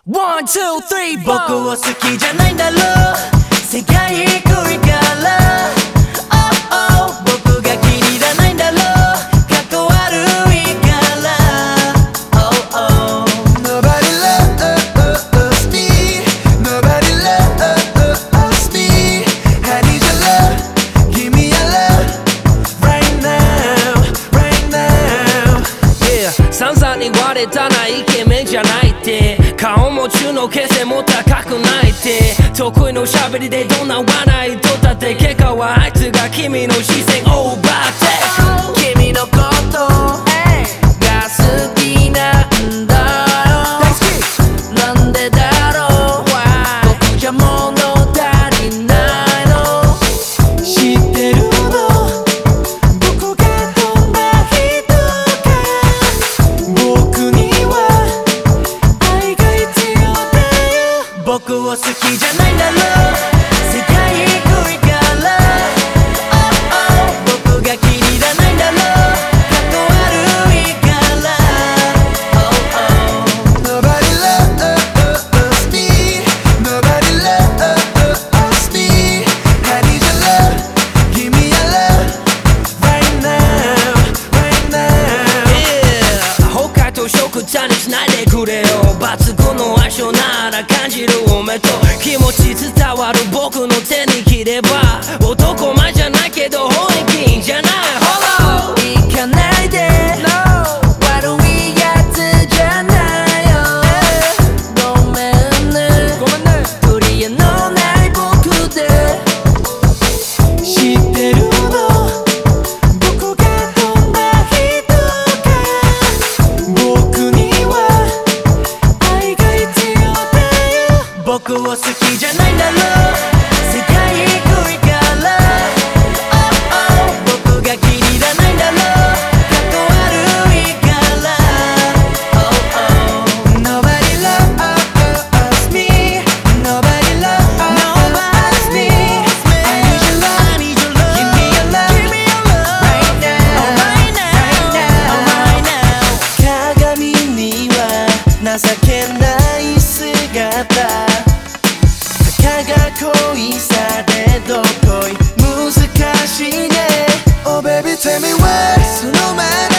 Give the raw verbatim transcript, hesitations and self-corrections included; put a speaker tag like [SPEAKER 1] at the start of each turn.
[SPEAKER 1] ワン、ツー、スリー、僕を好きじゃないんだろう。世界低いからoh, oh 僕が気に入らないんだろう。かっこ悪いからoh, oh
[SPEAKER 2] Nobody loves me Nobody loves me I need your love Give me your love
[SPEAKER 1] Right now, right now
[SPEAKER 3] Yeah 散々に言われたなイケメンじゃないって顔も中の毛線も高くないって得意の喋りでどんな笑いとったって結果はあいつが君の視線オーバーテイク君のことが好きなんだよなんでだろう僕じゃ物足りないの
[SPEAKER 2] 知ってるの僕がどんな人か僕には愛が必要だよ
[SPEAKER 1] 僕を好きじゃないんだろう。世界低いからoh, oh 僕が気に入らないんだろう。かっこ悪いからoh, oh
[SPEAKER 2] Nobody loves me Nobody loves me I need your love Give me your love
[SPEAKER 1] Right now, right now
[SPEAKER 3] Yeah 北海と食茶にしないでくれよ抜群の相性なら感じるおめと気持ち伝わる僕の手に切れば男前じゃないけど本気いいんじゃないほら行かないで、no、悪いやつじゃないよごめんねごめんねクリアのない僕で
[SPEAKER 2] 知ってるの僕がどんな人か僕には愛が必要だよ
[SPEAKER 1] 僕を好きじゃないんだろう。世界低いからoh, oh 僕が気に入らないんだろう。かっこ悪いからoh, oh
[SPEAKER 2] Nobody loves me Nobody loves me I need your love
[SPEAKER 1] I need your love
[SPEAKER 2] Give me your love
[SPEAKER 1] Give me your love
[SPEAKER 2] Right now
[SPEAKER 1] Right now Right now
[SPEAKER 2] 鏡には情けない姿たかが恋されど恋難しいね Oh baby tell me why その前